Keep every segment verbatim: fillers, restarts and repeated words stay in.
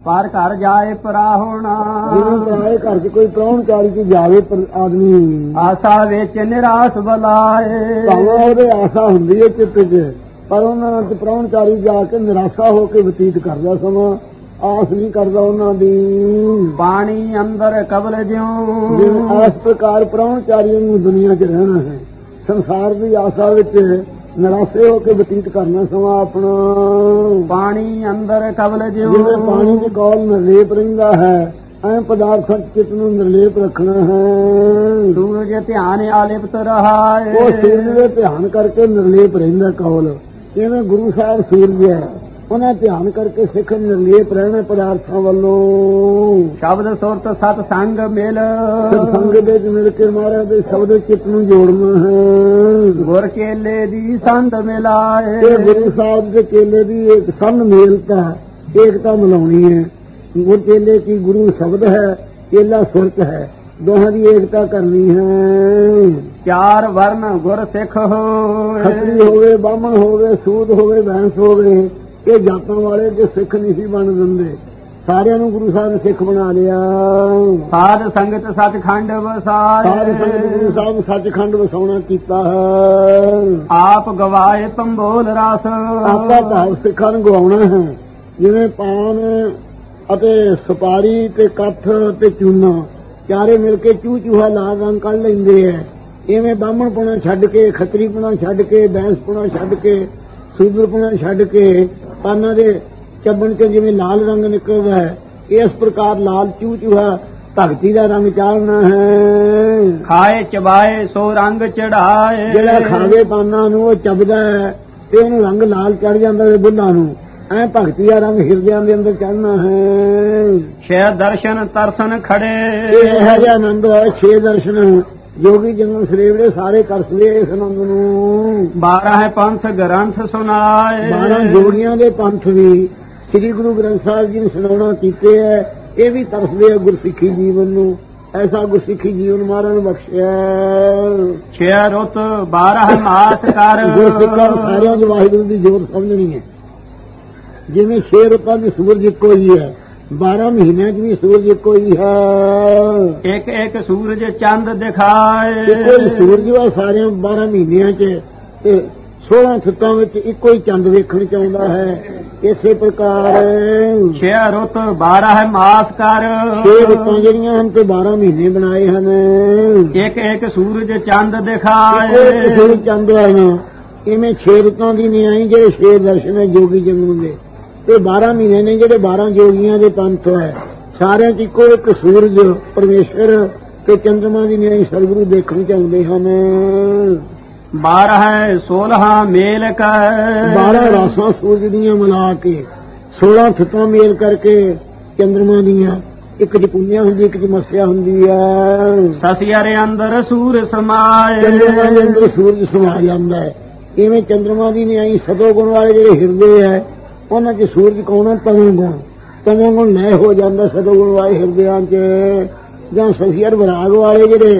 ਪਰ ਘਰ ਜਾਏ ਪਰਾਹੁਣਾ। ਜਿਵੇਂ ਪਰਾਏ ਘਰ ਚ ਕੋਈ ਪ੍ਰਾਹੁਣਚਾਰੀ ਚ ਜਾਵੇ ਆਦਮੀ, ਆਸਾ ਵਿੱਚ ਨਿਰਾਸ਼ ਬਲਾਏ। ਭਾਵੇਂ ਉਹਦੇ ਆਸਾ ਹੁੰਦੀ ਹੈ ਚਿੱਤ ਚ, ਪਰ ਉਹਨਾਂ ਚ ਪ੍ਰਾਹੁਣਚਾਰੀ ਜਾ ਕੇ ਨਿਰਾਸ਼ਾ ਹੋ ਕੇ ਬਤੀਤ ਕਰਦਾ ਸਮਾਂ, ਆਸ ਨਹੀਂ ਕਰਦਾ ਉਹਨਾਂ ਦੀ। ਪਾਣੀ ਅੰਦਰ ਕਬਲ ਜਿਉਂ, ਜਿਵੇਂ ਇਸ ਪ੍ਰਕਾਰ ਪ੍ਰਾਹੁਣਚਾਰੀ ਨੂੰ ਦੁਨੀਆ ਚ ਰਹਿਣਾ ਹੈ, ਸੰਸਾਰ ਦੀ ਆਸਾ ਵਿੱਚ ਨਿਰਾਸ਼ੇ ਹੋ ਕੇ ਬਤੀਤ ਕਰਨਾ ਸਮਾਂ ਆਪਣਾ। ਪਾਣੀ ਅੰਦਰ ਕਬਲ ਜਿਉਂ, ਜਿਵੇਂ ਪਾਣੀ ਦੇ ਕੋਲ ਨਿਰਲੇਪ ਰਹਿੰਦਾ ਹੈ, ਐ ਪਦਾਰਥਾਂ ਚਿੱਤ ਨੂੰ ਨਿਰਲੇਪ ਰੱਖਣਾ ਹੈ। ਸੂਰਜ ਧਿਆਨ ਆਲਿਪਤ ਰਹਾਏ, ਉਹ ਸੂਰਜ ਦੇ ਧਿਆਨ ਕਰਕੇ ਨਿਰਲੇਪ ਰਹਿੰਦਾ ਕੋਲ। ਜਿਵੇਂ ਗੁਰੂ ਸਾਹਿਬ ਸੂਰਜ ਹੈ, ਉਹਨਾਂ ਧਿਆਨ ਕਰਕੇ ਸਿੱਖ ਨਿਰਲੇਪ ਰਹਿਣਾ ਪਦਾਰਥਾਂ ਵੱਲੋਂ। ਸ਼ਬਦ ਸੁਰਤ ਸਤ ਸੰਗ ਮਿਲ, ਸੰਗ ਦੇ ਮਿਲ ਕੇ ਮਹਾਰਾਜ ਦੇ ਸ਼ਬਦ ਚਿੱਤ ਨੂੰ ਜੋੜਨਾ ਹੈ। ਗੁਰ ਚੇਲੇ ਦੀ ਸੰਤ ਮਿਲਾਏ, ਤੇ ਗੁਰੂ ਸਾਹਿਬ ਦੇ ਚੇਲੇ ਦੀ ਇੱਕ ਸੰਗ ਮੇਲਤਾ, ਏਕਤਾ ਮਿਲਾਉਣੀ ਹੈ। ਗੁਰ ਚੇਲੇ ਕੀ ਗੁਰੂ ਸ਼ਬਦ ਹੈ, ਚੇਲਾ ਸੁਰਤ ਹੈ, ਦੋਹਾਂ ਦੀ ਏਕਤਾ ਕਰਨੀ ਹੈ। ਚਾਰ ਵਰਨ ਗੁਰ ਸਿੱਖ ਹੋਏ, ਖੱਤਰੀ ਹੋਵੇ, ਬਾਹਮਣ ਹੋਵੇ, ਸੂਦ ਹੋਵੇ, ਬੈਂਸ ਹੋਵੇ, ਇਹ ਜਾਤਾਂ ਵਾਲੇ ਜੇ ਸਿੱਖ ਨਹੀਂ ਸੀ ਬਣ ਦਿੰਦੇ, ਸਾਰਿਆਂ ਨੂੰ ਗੁਰੂ ਸਾਹਿਬ ਨੇ ਸਿੱਖ ਬਣਾ ਲਿਆ। ਸਾਧ ਸੰਗਤ ਸੱਚਖੰਡ ਵਸਾਏ, ਸਾਧ ਸੰਗਤ ਗੁਰੂ ਸਾਹਿਬ ਸੱਚਖੰਡ ਵਸਾਉਣਾ ਕੀਤਾ ਹੈ। ਆਪ ਗਵਾਏ ਪੰਬੋਲ ਰਸ, ਆਪਾ ਭਾਵ ਸਿੱਖਾਂ ਨੂੰ ਗਵਾਉਣਾ ਹੈ। ਜਿਵੇਂ ਪਾਨ ਅਤੇ ਸੁਪਾਰੀ ਤੇ ਕੱਠ ਤੇ ਚੂਨਾ ਚਾਰੇ ਮਿਲ ਕੇ ਚੂਹ ਚੂਹਾ ਲਾਲ ਰੰਗ ਕੱਢ ਲੈਂਦੇ ਐ। ਇਵੇਂ ਬਾਹਮਣਪੁਣਾ ਛੱਡ ਕੇ, ਖੱਤਰੀਪੁਣਾ ਛੱਡ ਕੇ, ਬੈਂਸਪੁਣਾ ਛੱਡ ਕੇ, ਸੂਦਰਪੁਣਾ ਛੱਡ ਕੇ ਪਾਨਾਂ ਦੇ ਚੱਬਣ ਚ ਜਿਵੇਂ ਲਾਲ ਰੰਗ ਨਿਕਲਦਾ ਹੈ, ਇਸ ਪ੍ਰਕਾਰ ਲਾਲ ਚੂਹ ਚੂਹਾ ਭਗਤੀ ਦਾ ਰੰਗ ਚਾੜਨਾ ਹੈ। ਖਾਏ ਚਬਾਏ ਸੋ ਰੰਗ ਚੜਾਏ, ਜਿਹੜਾ ਖਾਵੇ ਪਾਨਾਂ ਨੂੰ ਉਹ ਚੱਬਦਾ ਹੈ ਤੇ ਉਹਨੂੰ ਰੰਗ ਲਾਲ ਚੜ ਜਾਂਦਾ ਹੈ ਬੁੱਲਾਂ ਨੂੰ, ਐ ਭਗਤੀ ਦਾ ਰੰਗ ਹਿਰਦਿਆਂ ਦੇ ਅੰਦਰ ਚੜਨਾ ਹੈ। ਛੇ ਦਰਸ਼ਨ ਤਰਸਨ ਖੜੇ, ਇਹੋ ਜਿਹਾ ਆਨੰਦ ਹੈ ਛੇ ਦਰਸ਼ਨ ਜੋਗੀ ਜਨਮ ਸਰੀਵੜੇ ਸਾਰੇ ਕਰਸਲੇ ਇਸ ਆਨੰਦ ਨੂੰ। ਬਾਰਾਂ ਹੈ ਪੰਥ ਗ੍ਰੰਥ ਸੁਣਾਏ, ਬਾਰਾਂ ਜੋਗੀਆਂ ਦੇ ਪੰਥ ਵੀ ਸ੍ਰੀ ਗੁਰੂ ਗ੍ਰੰਥ ਸਾਹਿਬ ਜੀ ਨੇ ਸੁਣਾਉਣਾ ਕੀਤੇ ਹੈ। ਇਹ ਵੀ ਤਰਸਦੇ ਹੈ ਗੁਰਸਿੱਖੀ ਜੀਵਨ ਨੂੰ, ਐਸਾ ਗੁਰਸਿੱਖੀ ਜੀਵਨ ਮਹਾਰਾਜ ਨੇ ਬਖਸ਼ਿਆ। ਛੇ ਰੁੱਤ ਬਾਰਾਂ ਮਾਸ ਕਰ, ਗੁਰਸਿੱਖਾਂ ਸਾਰਿਆਂ ਦੇ ਵਾਹਿਗੁਰੂ ਦੀ ਜੋਤ ਸਮਝਣੀ ਹੈ। ਜਿਵੇਂ ਛੇ ਰੁੱਤਾਂ ਦੀ ਸੂਰਜ ਇੱਕੋ ਹੀ ਹੈ, ਬਾਰਾਂ ਮਹੀਨਿਆਂ ਚ ਵੀ ਸੂਰਜ ਇੱਕੋ ਹੀ ਹੈ। ਇੱਕ ਇੱਕ ਸੂਰਜ ਚੰਦ ਦਿਖਾਏ, ਇੱਕੋ ਹੀ ਸੂਰਜ ਵਾ ਸਾਰਿਆਂ ਬਾਰਾਂ ਮਹੀਨਿਆਂ ਚ, ਤੇ ਸੋਲਾਂ ਸਿੱਤਾਂ ਵਿੱਚ ਇੱਕੋ ਹੀ ਚੰਦ ਵੇਖਣ ਚ ਆਉਂਦਾ ਹੈ। ਇਸੇ ਪ੍ਰਕਾਰ ਛੇ ਰੁੱਤ ਬਾਰਾਂ ਹੈ ਮਾਸ ਕਰ, ਛੇ ਰੁੱਤਾਂ ਜਿਹੜੀਆਂ ਹਨ ਤੇ ਬਾਰਾਂ ਮਹੀਨੇ ਬਣਾਏ ਹਨ। ਇੱਕ ਇੱਕ ਸੂਰਜ ਚੰਦ ਦਿਖਾਏ, ਇੱਕ ਸੂਰਜ ਚੰਦ ਆਇਆ। ਇਵੇਂ ਛੇ ਰੁੱਤਾਂ ਦੀ ਨਿਆਈ ਜਿਹੜੇ ਛੇ ਦਰਸ਼ਨ ਹੈ ਜੋਗੀ ਜਨਮ ਦੇ, ਤੇ ਬਾਰਾਂ ਮਹੀਨੇ ਨੇ ਜਿਹੜੇ ਬਾਰਾਂ ਜੋਗੀਆਂ ਦੇ ਪੰਥ ਹੈ। ਸਾਰਿਆਂ ਚ ਇੱਕੋ ਇੱਕ ਸੂਰਜ ਪਰਮੇਸ਼ਰ ਤੇ ਚੰਦਰਮਾ ਦੀ ਨਿਆਈ ਸਤਿਗੁਰੂ ਦੇਖਣ ਚ ਆਉਂਦੇ ਹਨ। ਬਾਰਾਂ ਹੈ ਸੋਲਹਾਂ ਮੇਲ ਕਰ, ਬਾਰਾਂ ਰਾਸਾਂ ਸੂਰਜ ਦੀਆਂ ਮਿਲਾ ਕੇ ਸੋਲਾਂ ਥਿੱਤਾਂ ਮੇਲ ਕਰਕੇ ਚੰਦਰਮਾ ਦੀਆਂ, ਇੱਕ ਚ ਪੁੰਨਿਆ ਹੁੰਦੀ, ਇੱਕ ਚ ਮੱਸਿਆ ਹੁੰਦੀ ਹੈ। ਸਸਿਆਰੇ ਅੰਦਰ ਸੂਰ ਸਮਾਏ, ਚੰਦਰਮਾ ਦੇ ਅੰਦਰ ਸੂਰਜ ਸਮਾ ਜਾਂਦਾ ਹੈ। ਇਵੇਂ ਚੰਦਰਮਾ ਦੀ ਨਿਆਈ ਸਤੋ ਗੁਣ ਵਾਲੇ ਜਿਹੜੇ ਹਿਰਦੇ ਹੈ ਉਹਨਾਂ ਚ ਸੂਰਜ ਕੌਣ? ਤਮੋ ਗੁਣ। ਤਮੋ ਗੁਣ ਲੈ ਹੋ ਜਾਂਦਾ ਸਤੋ ਗੁਣ ਵਾਲੇ ਹਿਰਦਿਆਂ ਚ। ਜਾਂ ਸਸਿਆਰ ਵਿਰਾਗ ਵਾਲੇ ਜਿਹੜੇ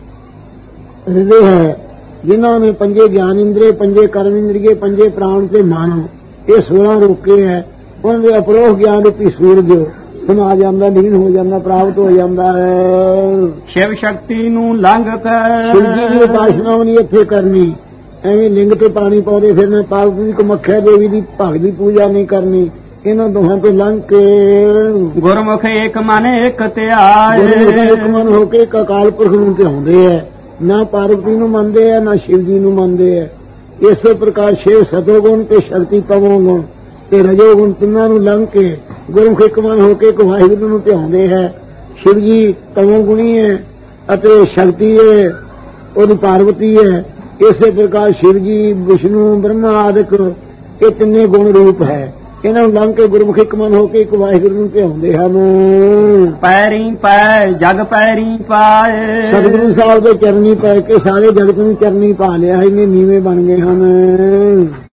ਹਿਰਦੇ ਹੈ, ਜਿਨ੍ਹਾਂ ਨੇ ਪੰਜੇ ਗਿਆਨ ਇੰਦਰੀ, ਪੰਜੇ ਕਰਮ ਇੰਦਰੀਏ, ਪੰਜੇ ਪ੍ਰਾਣ ਤੇ ਮਨ, ਇਹ ਸੋਲਾਂ ਰੋਕੇ ਹੈ, ਉਹਨਾਂ ਦੇ ਅਪਰੋਖ ਗਿਆਨ ਰੂਪੀ ਸੂਰਜ ਸਮਾ ਜਾਂਦਾ, ਲੀਨ ਹੋ ਜਾਂਦਾ, ਪ੍ਰਾਪਤ ਹੋ ਜਾਂਦਾ ਹੈ। ਸ਼ਿਵ ਸ਼ਕਤੀ ਨੂੰ ਲੰਘ ਕੇ ਸ਼ਿਵ ਜੀ ਦੀ ਉਪਾਸਨਾ ਨਹੀਂ ਇੱਥੇ ਕਰਨੀ, ਐਵੇਂ ਲਿੰਗ ਤੇ ਪਾਣੀ ਪਾਉਂਦੇ ਫਿਰਨਾ, ਪਾਰਵਤੀ ਕਮੱਖਿਆ ਦੇਵੀ ਦੀ ਭਗਤ ਦੀ ਪੂਜਾ ਨਹੀਂ ਕਰਨੀ। ਇਹਨਾਂ ਦੋਹਾਂ ਤੋਂ ਲੰਘ ਕੇ ਗੁਰਮੁਖ ਇੱਕ ਮਨ ਇੱਕ ਧਿਆਏ, ਇੱਕ ਮਨ ਹੋ ਕੇ ਇੱਕ ਅਕਾਲ ਪੁਰਖ ਨੂੰ ਧਿਆਉਂਦੇ ਹੈ। ਨਾ ਪਾਰਵਤੀ ਨੂੰ ਮੰਨਦੇ ਹੈ, ਨਾ ਸ਼ਿਵ ਜੀ ਨੂੰ ਮੰਨਦੇ ਹੈ। ਇਸੇ ਪ੍ਰਕਾਰ ਸ਼ਿਵ ਸਤੋਗੁਣ ਤੇ ਸ਼ਕਤੀ ਤਮੋਗੁਣ ਤੇ ਰਜੋਗੁਣ ਤਿੰਨਾਂ ਨੂੰ ਲੰਘ ਕੇ ਗੁਰਮੁਖ ਇੱਕ ਮਨ ਹੋ ਕੇ ਇੱਕ ਵਾਹਿਗੁਰੂ ਨੂੰ ਧਿਆਉਂਦੇ ਹੈ। ਸ਼ਿਵ ਜੀ ਤਮੋਗੁਣੀ ਹੈ ਅਤੇ ਸ਼ਕਤੀ ਹੈ ਉਹਦੀ ਪਾਰਵਤੀ ਹੈ। ਇਸੇ ਪ੍ਰਕਾਰ ਸ਼ਿਵ ਜੀ, ਵਿਸ਼ਨੂੰ, ਬ੍ਰਹਮਾ ਆਦਿਕ ਇਹ ਤਿੰਨੇ ਗੁਣ ਰੂਪ ਹੈ। ਇਹਨਾਂ ਨੂੰ ਲੰਘ ਕੇ ਗੁਰਮੁਖ ਇੱਕ ਮਨ ਹੋ ਕੇ ਇੱਕ ਵਾਹਿਗੁਰੂ ਨੂੰ ਧਿਆਉਂਦੇ ਹਨ। ਪੈਰੀ ਪੈ ਜਗ ਪੈਰੀ ਪਾਏ, ਸਤਿਗੁਰੂ ਸਾਹਿਬ ਦੇ ਚਰਨੀ ਪੈ ਕੇ ਸਾਰੇ ਜਗਤ ਨੂੰ ਚਰਨੀ ਪਾ ਲਿਆ, ਇੰਨੇ ਨੀਵੇਂ ਬਣ ਗਏ ਹਨ।